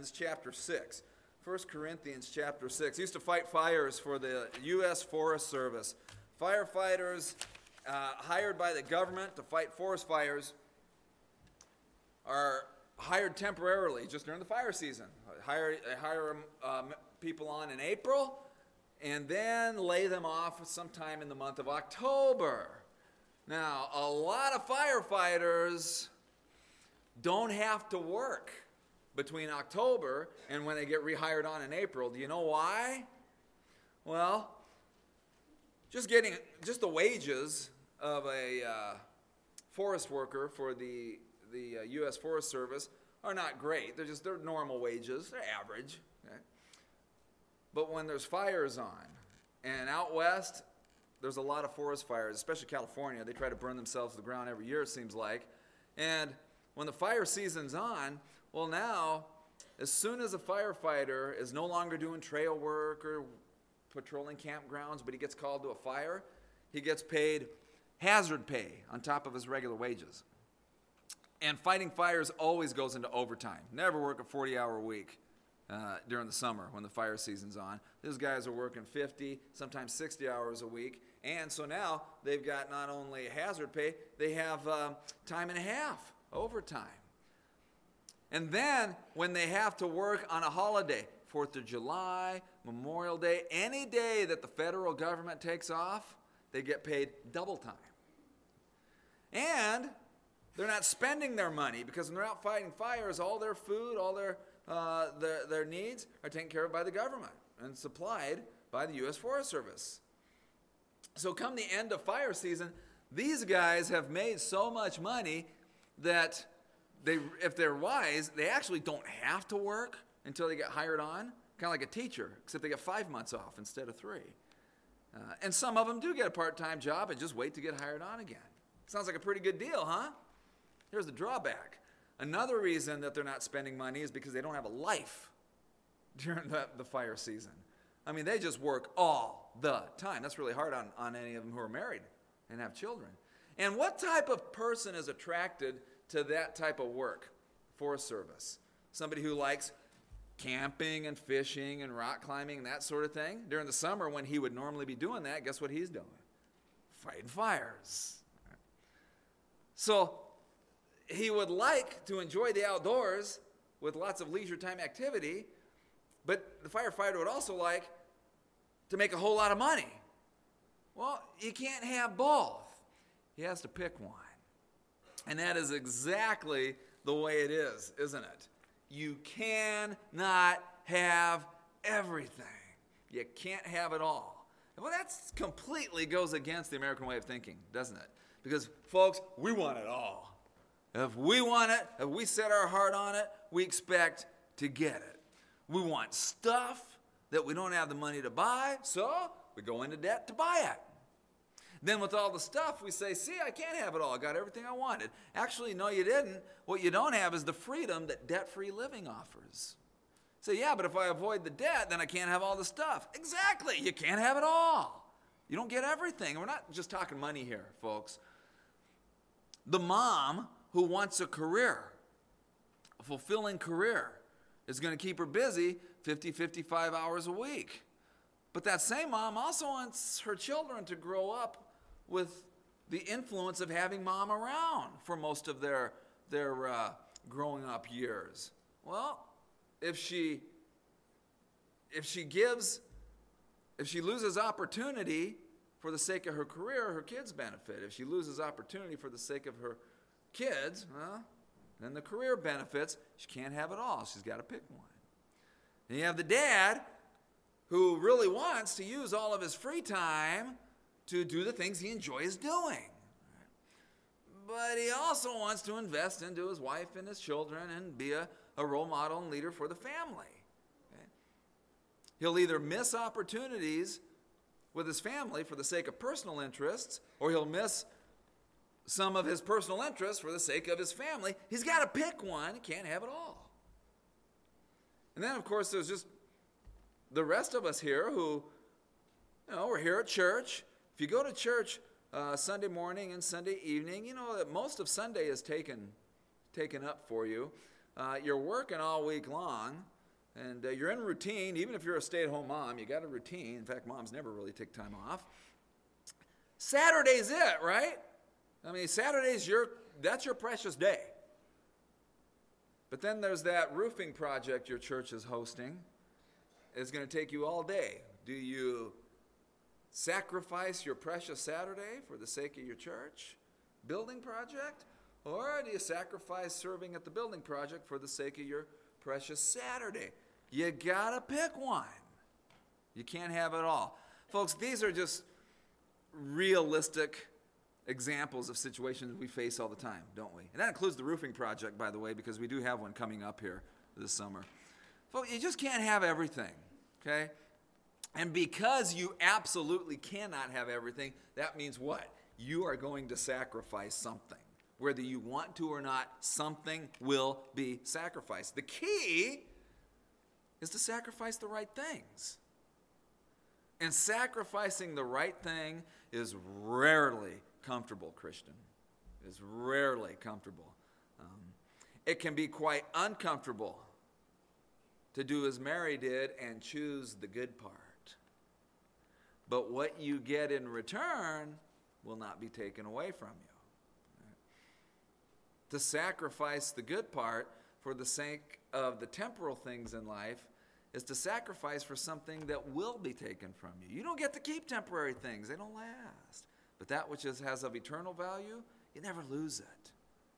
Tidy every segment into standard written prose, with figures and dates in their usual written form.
Corinthians chapter 6. 1 Corinthians chapter 6. Used to fight fires for the U.S. Forest Service. Firefighters hired by the government to fight forest fires are hired temporarily just during the fire season. Hire people on in April and then lay them off sometime in the month of October. Now, a lot of firefighters don't have to work between October and when they get rehired on in April. Do you know why? Well, just the wages of a forest worker for the U.S. Forest Service are not great. They're normal wages. They're average. Okay? But when there's fires on, and out west, there's a lot of forest fires, especially California. They try to burn themselves to the ground every year, it seems like. And when the fire season's on, well, now, as soon as a firefighter is no longer doing trail work or patrolling campgrounds, but he gets called to a fire, he gets paid hazard pay on top of his regular wages. And fighting fires always goes into overtime. Never work a 40-hour week during the summer when the fire season's on. These guys are working 50, sometimes 60 hours a week. And so now they've got not only hazard pay, they have time and a half, overtime. And then when they have to work on a holiday, 4th of July, Memorial Day, any day that the federal government takes off, they get paid double time. And they're not spending their money because when they're out fighting fires, all their food, all their needs are taken care of by the government and supplied by the U.S. Forest Service. So come the end of fire season, these guys have made so much money that if they're wise, they actually don't have to work until they get hired on, kind of like a teacher, except they get 5 months off instead of 3. And some of them do get a part-time job and just wait to get hired on again. Sounds like a pretty good deal, huh? Here's the drawback. Another reason that they're not spending money is because they don't have a life during the fire season. I mean, they just work all the time. That's really hard on any of them who are married and have children. And what type of person is attracted to that type of work? Forest Service. Somebody who likes camping and fishing and rock climbing and that sort of thing. During the summer when he would normally be doing that, guess what he's doing? Fighting fires. So he would like to enjoy the outdoors with lots of leisure time activity, but the firefighter would also like to make a whole lot of money. Well, you can't have both. He has to pick one. And that is exactly the way it is, isn't it? You cannot have everything. You can't have it all. Well, that completely goes against the American way of thinking, doesn't it? Because, folks, we want it all. If we want it, if we set our heart on it, we expect to get it. We want stuff that we don't have the money to buy, so we go into debt to buy it. Then with all the stuff, we say, see, I can't have it all. I got everything I wanted. Actually, no, you didn't. What you don't have is the freedom that debt-free living offers. So, yeah, but if I avoid the debt, then I can't have all the stuff. Exactly. You can't have it all. You don't get everything. We're not just talking money here, folks. The mom who wants a career, a fulfilling career, is going to keep her busy 50, 55 hours a week. But that same mom also wants her children to grow up with the influence of having mom around for most of their growing up years. Well, if she loses opportunity for the sake of her career, her kids benefit. If she loses opportunity for the sake of her kids, well, then the career benefits. She can't have it all. She's got to pick one. And you have the dad who really wants to use all of his free time to do the things he enjoys doing. But he also wants to invest into his wife and his children and be a role model and leader for the family. Okay? He'll either miss opportunities with his family for the sake of personal interests, or he'll miss some of his personal interests for the sake of his family. He's got to pick one. He can't have it all. And then, of course, there's just the rest of us here who, we're here at church. If you go to church Sunday morning and Sunday evening, you know that most of Sunday is taken up for you. you're working all week long, and you're in routine. Even if you're a stay-at-home mom, you got a routine. In fact, moms never really take time off. Saturday's it, right? I mean, that's your precious day. But then there's that roofing project your church is hosting. It's going to take you all day. Do you sacrifice your precious Saturday for the sake of your church building project? Or do you sacrifice serving at the building project for the sake of your precious Saturday? You got to pick one. You can't have it all. Folks, these are just realistic examples of situations we face all the time, don't we? And that includes the roofing project, by the way, because we do have one coming up here this summer. Folks, you just can't have everything, okay? And because you absolutely cannot have everything, that means what? You are going to sacrifice something. Whether you want to or not, something will be sacrificed. The key is to sacrifice the right things. And sacrificing the right thing is rarely comfortable, Christian. It's rarely comfortable. It can be quite uncomfortable to do as Mary did and choose the good part. But what you get in return will not be taken away from you. To sacrifice the good part for the sake of the temporal things in life is to sacrifice for something that will be taken from you. You don't get to keep temporary things. They don't last. But that which has of eternal value, you never lose it.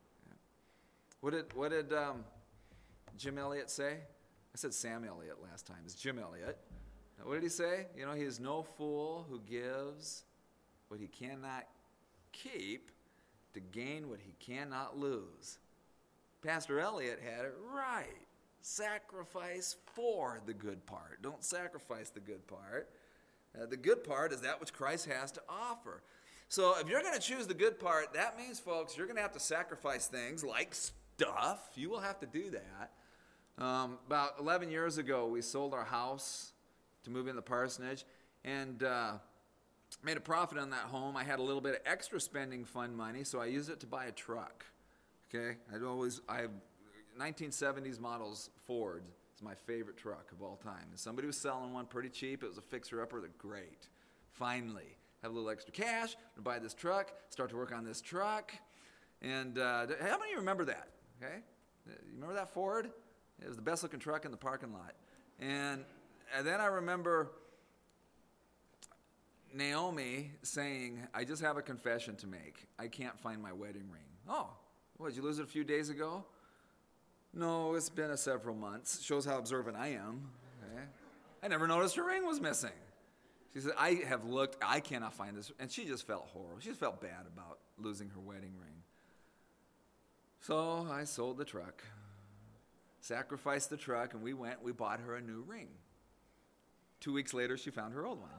What did Jim Elliot say? I said Sam Elliott last time. It's Jim Elliott. What did he say? You know, he is no fool who gives what he cannot keep to gain what he cannot lose. Pastor Elliott had it right. Sacrifice for the good part. Don't sacrifice the good part. The good part is that which Christ has to offer. So if you're going to choose the good part, that means, folks, you're going to have to sacrifice things like stuff. You will have to do that. About 11 years ago, we sold our house to move in the parsonage and made a profit on that home. I had a little bit of extra spending fund money, so I used it to buy a truck. Okay, I have 1970s models Ford. It's my favorite truck of all time. And somebody was selling one pretty cheap. It was a fixer-upper. They're great. Finally, have a little extra cash to buy this truck, start to work on this truck. And how many of you remember that? Okay, you remember that Ford? It was the best-looking truck in the parking lot. And then I remember Naomi saying, I just have a confession to make. I can't find my wedding ring. Oh, what, did you lose it a few days ago? No, it's been several months. Shows how observant I am. Okay? I never noticed her ring was missing. She said, I have looked, I cannot find this. And she just felt horrible. She just felt bad about losing her wedding ring. So I sold the truck, sacrificed the truck, and we bought her a new ring. 2 weeks later, she found her old one.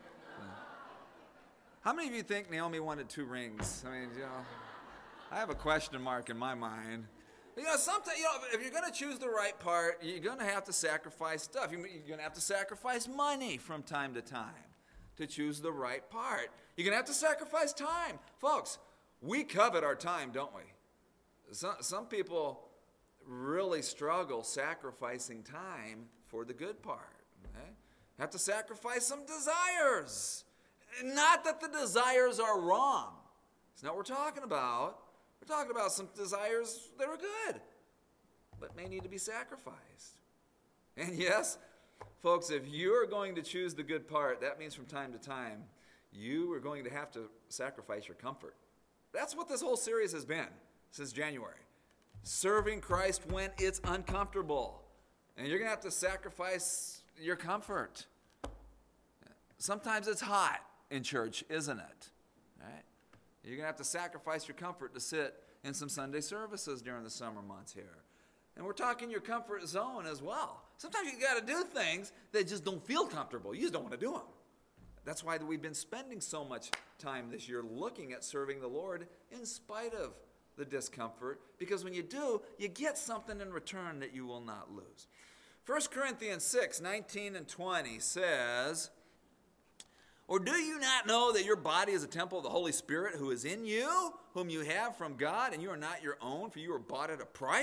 How many of you think Naomi wanted 2 rings? I mean, I have a question mark in my mind. Sometimes, if you're going to choose the right part, you're going to have to sacrifice stuff. You're going to have to sacrifice money from time to time to choose the right part. You're going to have to sacrifice time. Folks, we covet our time, don't we? Some people really struggle sacrificing time for the good part. Okay? Have to sacrifice some desires. Not that the desires are wrong. It's not what we're talking about. We're talking about some desires that are good, but may need to be sacrificed. And yes, folks, if you're going to choose the good part, that means from time to time, you are going to have to sacrifice your comfort. That's what this whole series has been since January. Serving Christ when it's uncomfortable. And you're going to have to sacrifice your comfort. Sometimes it's hot in church, isn't it? Right? You're going to have to sacrifice your comfort to sit in some Sunday services during the summer months here. And we're talking your comfort zone as well. Sometimes you got to do things that just don't feel comfortable. You just don't want to do them. That's why we've been spending so much time this year looking at serving the Lord in spite of the discomfort, because when you do, you get something in return that you will not lose. 1 Corinthians 6:19 and 20 says, or do you not know that your body is a temple of the Holy Spirit who is in you, whom you have from God, and you are not your own, for you are bought at a price?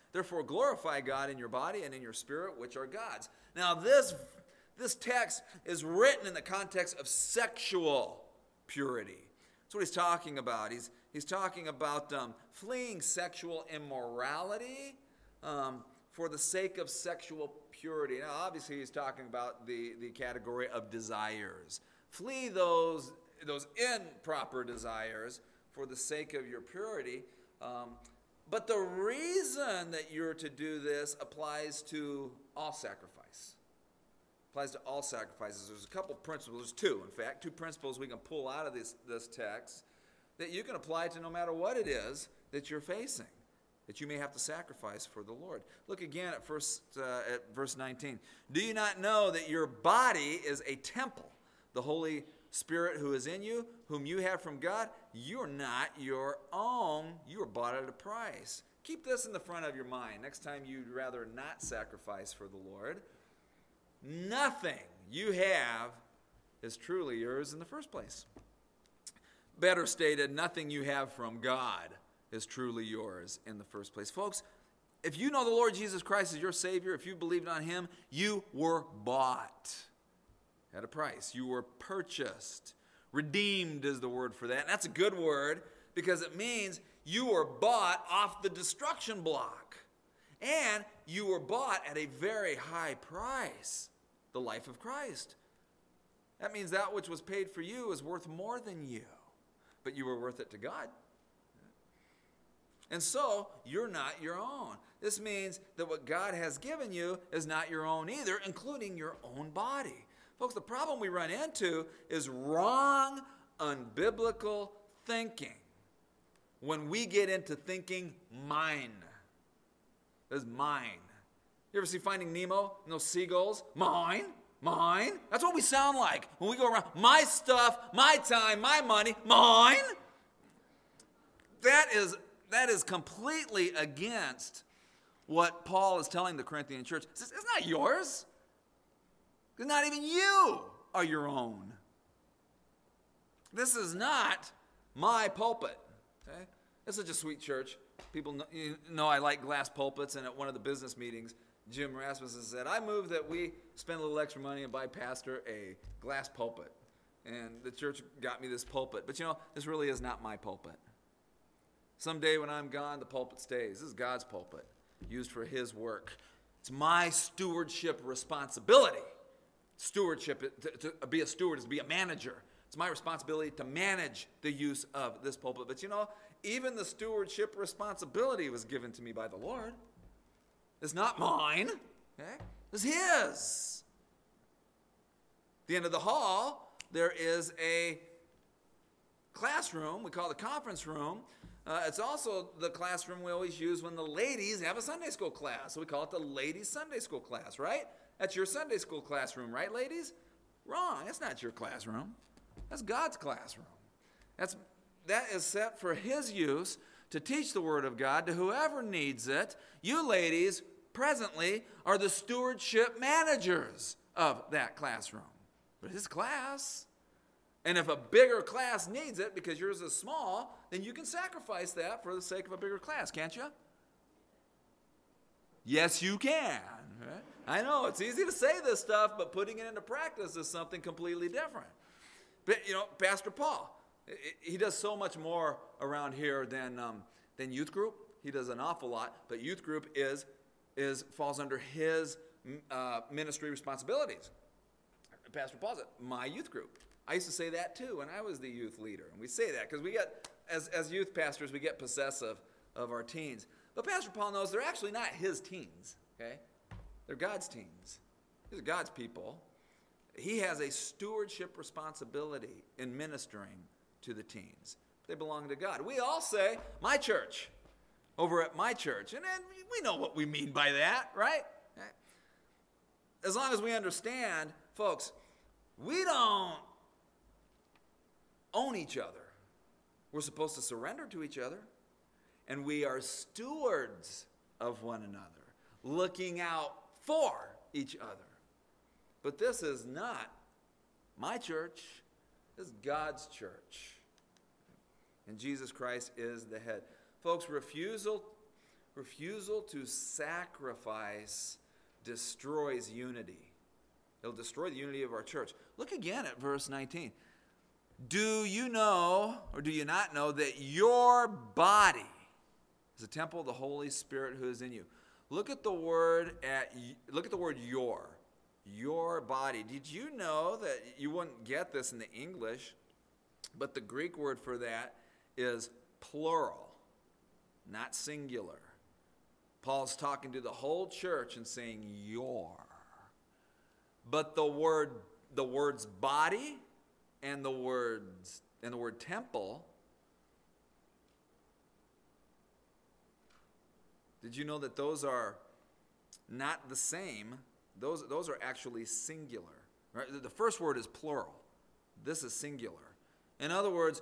Therefore glorify God in your body and in your spirit, which are God's. Now this text is written in the context of sexual purity. That's what he's talking about. He's talking about fleeing sexual immorality for the sake of sexual purity. Now, obviously, he's talking about the category of desires. Flee those improper desires for the sake of your purity. But the reason that you're to do this applies to all sacrifice. Applies to all sacrifices. There's a couple principles. There's two, in fact, two principles we can pull out of this text that you can apply to no matter what it is that you're facing, that you may have to sacrifice for the Lord. Look again at verse 19. Do you not know that your body is a temple, the Holy Spirit who is in you, whom you have from God? You're not your own. You are bought at a price. Keep this in the front of your mind. Next time you'd rather not sacrifice for the Lord, nothing you have is truly yours in the first place. Better stated, nothing you have from God is truly yours in the first place. Folks, if you know the Lord Jesus Christ as your Savior, if you believed on Him, you were bought at a price. You were purchased. Redeemed is the word for that. And that's a good word because it means you were bought off the destruction block. And you were bought at a very high price, the life of Christ. That means that which was paid for you is worth more than you, but you were worth it to God. And so, you're not your own. This means that what God has given you is not your own either, including your own body. Folks, the problem we run into is wrong, unbiblical thinking. When we get into thinking mine. This is mine. You ever see Finding Nemo and those seagulls? Mine, mine. That's what we sound like when we go around. My stuff, my time, my money, mine. That is completely against what Paul is telling the Corinthian church. He says, it's not yours. Because not even you are your own. This is not my pulpit. Okay? It's such a sweet church. People know I like glass pulpits, and at one of the business meetings, Jim Rasmussen said, I move that we spend a little extra money and buy Pastor a glass pulpit. And the church got me this pulpit. But this really is not my pulpit. Someday when I'm gone, the pulpit stays. This is God's pulpit, used for His work. It's my stewardship responsibility. Stewardship, to be a steward is to be a manager. It's my responsibility to manage the use of this pulpit. But even the stewardship responsibility was given to me by the Lord. It's not mine. Okay? It's His. At the end of the hall, there is a classroom. We call it the conference room. It's also the classroom we always use when the ladies have a Sunday school class. So we call it the ladies' Sunday school class, right? That's your Sunday school classroom, right, ladies? Wrong. That's not your classroom. That's God's classroom. That is set for His use to teach the Word of God to whoever needs it. You ladies, presently, are the stewardship managers of that classroom. But His class. And if a bigger class needs it because yours is small, then you can sacrifice that for the sake of a bigger class, can't you? Yes, you can. Right? I know, it's easy to say this stuff, but putting it into practice is something completely different. But, Pastor Paul, he does so much more around here than youth group. He does an awful lot, but youth group falls under his ministry responsibilities. Pastor Paul's my youth group. I used to say that too when I was the youth leader. And we say that because we get, as youth pastors, we get possessive of our teens. But Pastor Paul knows they're actually not his teens, okay? They're God's teens. These are God's people. He has a stewardship responsibility in ministering to the teens. They belong to God. We all say, my church, over at my church. And then we know what we mean by that, right? As long as we understand, folks, we don't own each other. We're supposed to surrender to each other. And we are stewards of one another, looking out for each other. But this is not my church. This is God's church. And Jesus Christ is the head. Folks, refusal refusal to sacrifice destroys unity. It'll destroy the unity of our church. Look again at verse 19. Do you know, or do you not know, that your body is a temple of the Holy Spirit who is in you? Look at the word your body. Did you know that you wouldn't get this in the English, but the Greek word for that is plural, not singular. Paul's talking to the whole church and saying your. But the words body and the word temple, did you know that those are not the same? Those are actually singular. Right? The first word is plural. This is singular. In other words,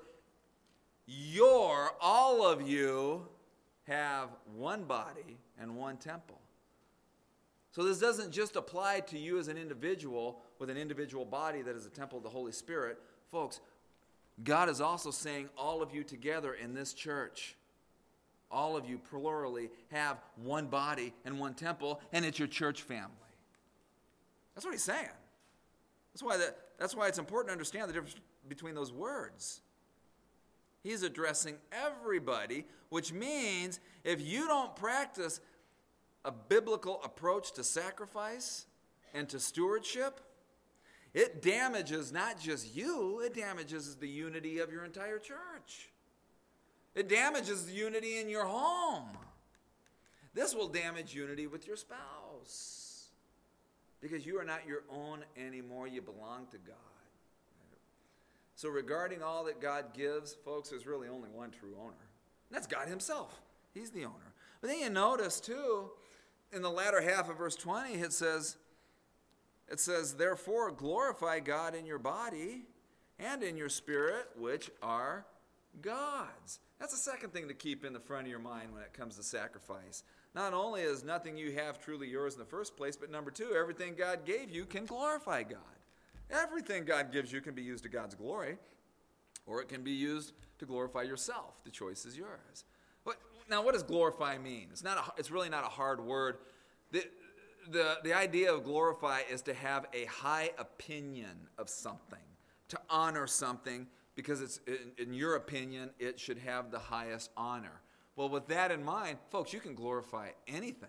all of you have one body and one temple. So this doesn't just apply to you as an individual with an individual body that is a temple of the Holy Spirit. Folks, God is also saying all of you together in this church, all of you plurally have one body and one temple, and it's your church family. That's what he's saying. That's why it's important to understand the difference between those words. He's addressing everybody, which means if you don't practice a biblical approach to sacrifice and to stewardship, it damages not just you, it damages the unity of your entire church. It damages the unity in your home. This will damage unity with your spouse because you are not your own anymore. You belong to God. So regarding all that God gives, folks, there's really only one true owner. And that's God himself. He's the owner. But then you notice, too, in the latter half of verse 20, it says, therefore, glorify God in your body and in your spirit, which are God's. That's the second thing to keep in the front of your mind when it comes to sacrifice. Not only is nothing you have truly yours in the first place, but number two, everything God gave you can glorify God. Everything God gives you can be used to God's glory, or it can be used to glorify yourself. The choice is yours. Now, what does glorify mean? It's really not a hard word. The idea of glorify is to have a high opinion of something, to honor something, because it's in your opinion, it should have the highest honor. Well, with that in mind, folks, you can glorify anything.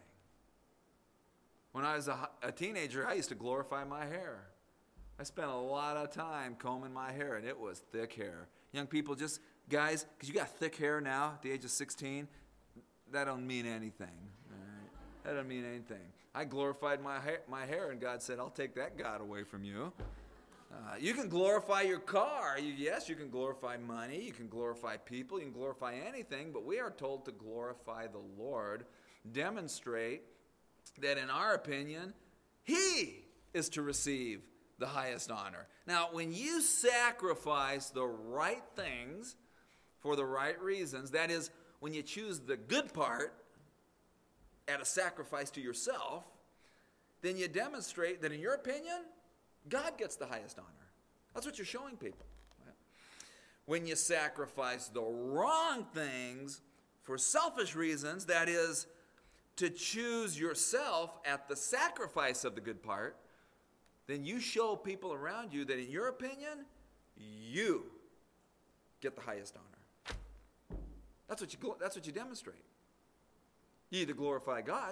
When I was a teenager, I used to glorify my hair. I spent a lot of time combing my hair, and it was thick hair. Young people, guys, because you got thick hair now at the age of 16, that don't mean anything. All right? That don't mean anything. I glorified my hair, and God said, I'll take that God away from you. You can glorify your car. Yes, you can glorify money. You can glorify people. You can glorify anything, but we are told to glorify the Lord, demonstrate that in our opinion, He is to receive the highest honor. Now, when you sacrifice the right things for the right reasons, that is, when you choose the good part at a sacrifice to yourself, then you demonstrate that in your opinion, God gets the highest honor. That's what you're showing people. Right? When you sacrifice the wrong things for selfish reasons, that is, to choose yourself at the sacrifice of the good part, then you show people around you that in your opinion, you get the highest honor. That's what you demonstrate. You either glorify God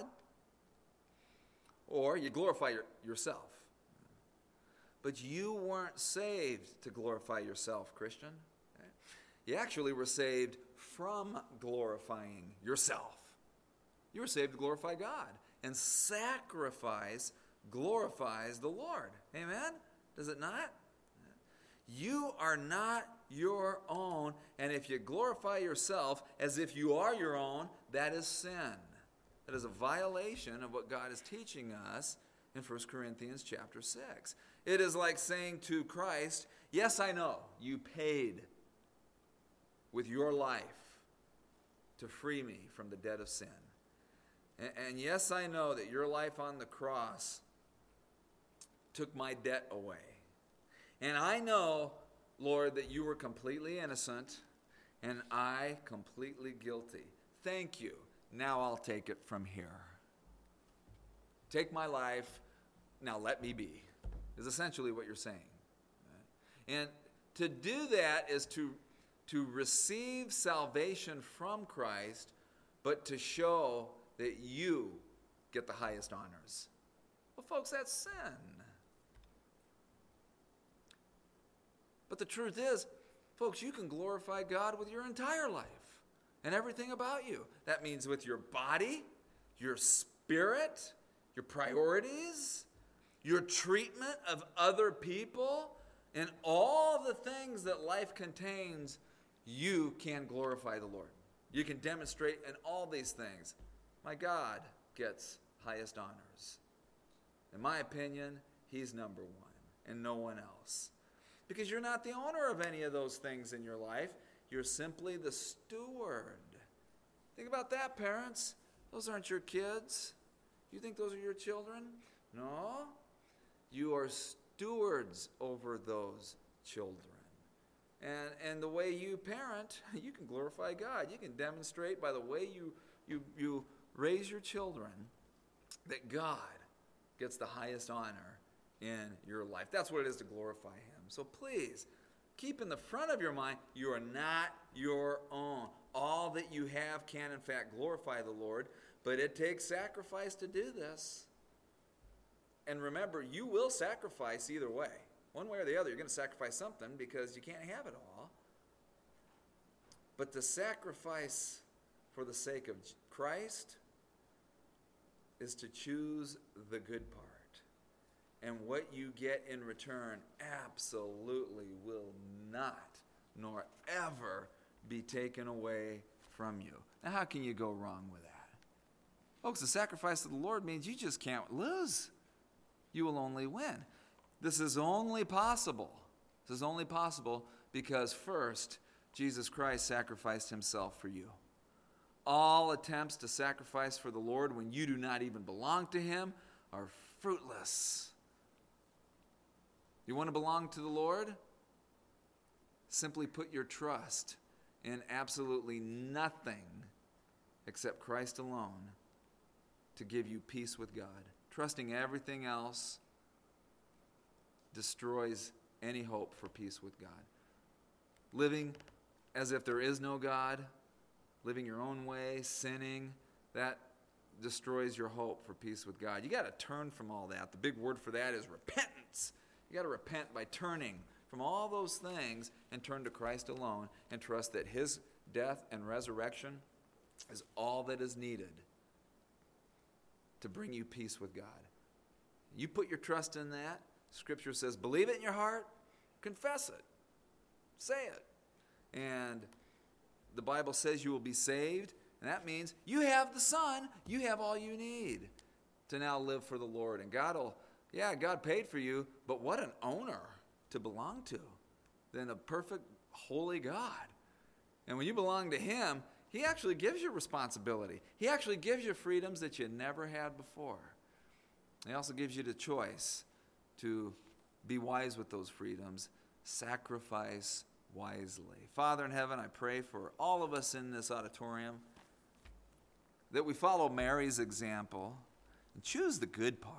or you glorify yourself. But you weren't saved to glorify yourself, Christian. Okay? You actually were saved from glorifying yourself. You were saved to glorify God. And sacrifice glorifies the Lord. Amen? Does it not? You are not your own, and if you glorify yourself as if you are your own, that is sin. That is a violation of what God is teaching us in 1 Corinthians chapter 6. It is like saying to Christ, yes, I know, you paid with your life to free me from the debt of sin. And yes, I know that your life on the cross took my debt away. And I know, Lord, that you were completely innocent and I completely guilty. Thank you. now I'll take it from here. Take my life, now let me be, is essentially what you're saying. And to do that is to receive salvation from Christ, but to show that you get the highest honors. Well, folks, that's sin. But the truth is, folks, you can glorify God with your entire life and everything about you. That means with your body, your spirit, your priorities, your treatment of other people, and all the things that life contains, you can glorify the Lord. You can demonstrate in all these things. My God gets highest honors. In my opinion, he's number one and no one else. Because you're not the owner of any of those things in your life. You're simply the steward. Think about that, parents. Those aren't your kids. You think those are your children? No. You are stewards over those children. And the way you parent, you can glorify God. You can demonstrate by the way you raise your children that God gets the highest honor in your life. That's what it is to glorify him. So please, keep in the front of your mind, you are not your own. All that you have can, in fact, glorify the Lord, but it takes sacrifice to do this. And remember, you will sacrifice either way. One way or the other, you're going to sacrifice something because you can't have it all. But the sacrifice for the sake of Christ is to choose the good part. And what you get in return absolutely will not, nor ever, be taken away from you. Now, how can you go wrong with that? Folks, the sacrifice of the Lord means you just can't lose. You will only win. This is only possible. This is only possible because first, Jesus Christ sacrificed himself for you. All attempts to sacrifice for the Lord when you do not even belong to him are fruitless. You want to belong to the Lord? Simply put your trust in absolutely nothing except Christ alone to give you peace with God. Trusting everything else destroys any hope for peace with God. Living as if there is no God, living your own way, sinning, that destroys your hope for peace with God. You got to turn from all that. The big word for that is repentance. You got to repent by turning from all those things and turn to Christ alone and trust that his death and resurrection is all that is needed to bring you peace with God. You put your trust in that. Scripture says, believe it in your heart, confess it, say it. And the Bible says you will be saved, and that means you have the Son, you have all you need to now live for the Lord. And God paid for you, but what an owner to belong to than a perfect, holy God. And when you belong to him, he actually gives you responsibility. He actually gives you freedoms that you never had before. He also gives you the choice to be wise with those freedoms, sacrifice wisely. Father in heaven, I pray for all of us in this auditorium that we follow Mary's example and choose the good part.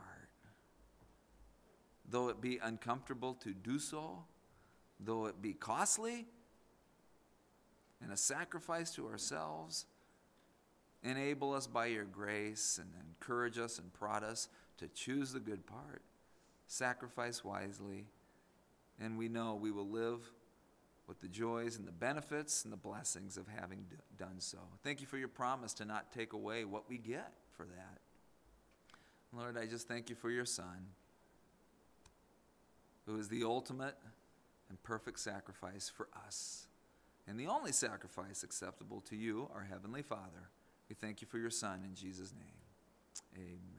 Though it be uncomfortable to do so, though it be costly and a sacrifice to ourselves, enable us by your grace and encourage us and prod us to choose the good part, sacrifice wisely, and we know we will live with the joys and the benefits and the blessings of having done so. Thank you for your promise to not take away what we get for that. Lord, I just thank you for your Son, who is the ultimate and perfect sacrifice for us, and the only sacrifice acceptable to you, our Heavenly Father. We thank you for your Son in Jesus' name. Amen.